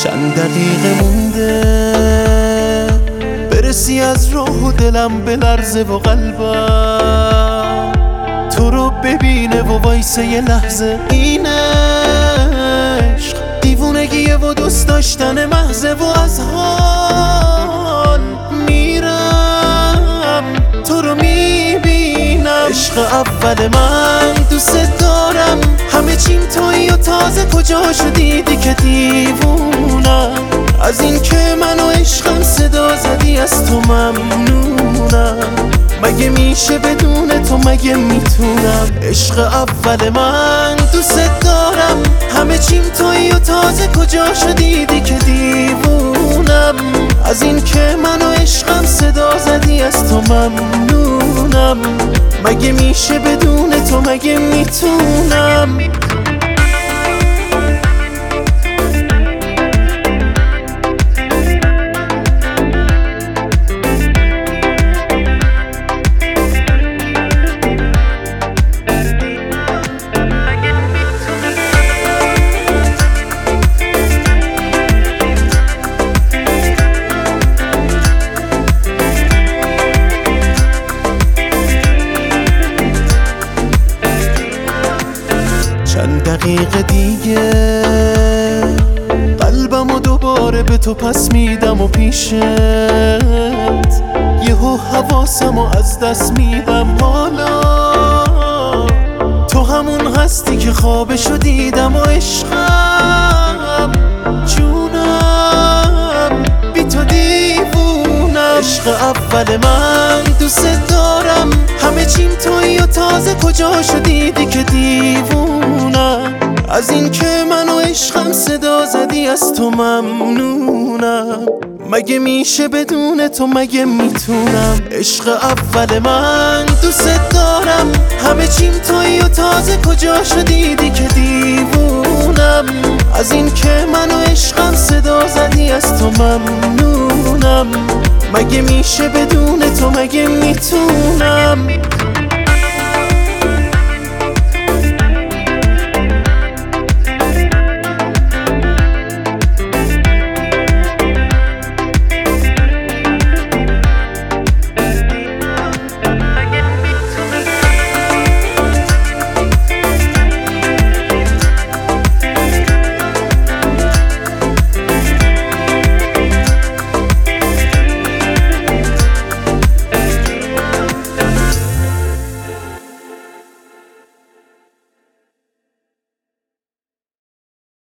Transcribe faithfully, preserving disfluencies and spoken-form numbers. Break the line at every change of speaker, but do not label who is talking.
چند دقیقه مونده برسی از روح و دلم بلرزه و قلبم تو رو ببینه و وایسه یه لحظه. این عشق دیوونگیه و دوست داشتن محضه و از حال میرم تو رو میبینم. عشق اول من دوست دارم، همه چیم تویی و تازه کجا شدیدی که دیوونم از این که منو عشقم صدا زدی. از تو ممنونم، مگه میشه بدون تو، مگه میتونم. عشق اول من دوست دارم، همه چیم تویی و تازه کجا شدیدی که دیوونم از این که منو عشقم صدا زدی. از تو ممنونم، مگه میشه بدون تو، مگه میتونم. چند دقیقه دیگه قلبمو دوباره به تو پس میدم و پیشت یهو حواسمو از دست میدم. حالا تو همون هستی که خوابشو دیدم و عشقم جونم بی تو دیوونم. عشق اول من دوست دارم، همه چیم تویی و تازه کجا شدیدی که دیوونم از این که منو عشقم صدا زدی. از تو ممنونم، مگه میشه بدون تو، مگه میتونم. عشق اول من دوست دارم، همه چیم تویی و تازه کجا شدیدی که دیوونم از این که منو عشقم صدا زدی. از تو ممنونم، مگه میشه بدون تو، مگه میتونم.